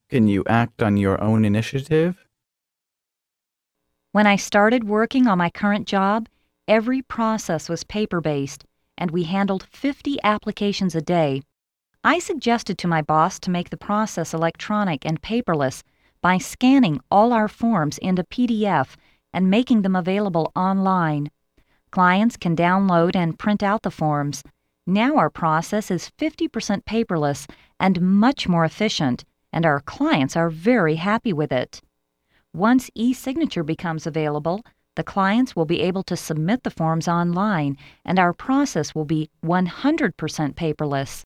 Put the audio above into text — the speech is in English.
Can you act on your own initiative? When I started working on my current job, every process was paper-based, and we handled 50 applications a day. I suggested to my boss to make the process electronic and paperless by scanning all our forms into PDF and making them available online. Clients can download and print out the forms. Now our process is 50% paperless and much more efficient, and our clients are very happy with it. Once e-signature becomes available, the clients will be able to submit the forms online, and our process will be 100% paperless.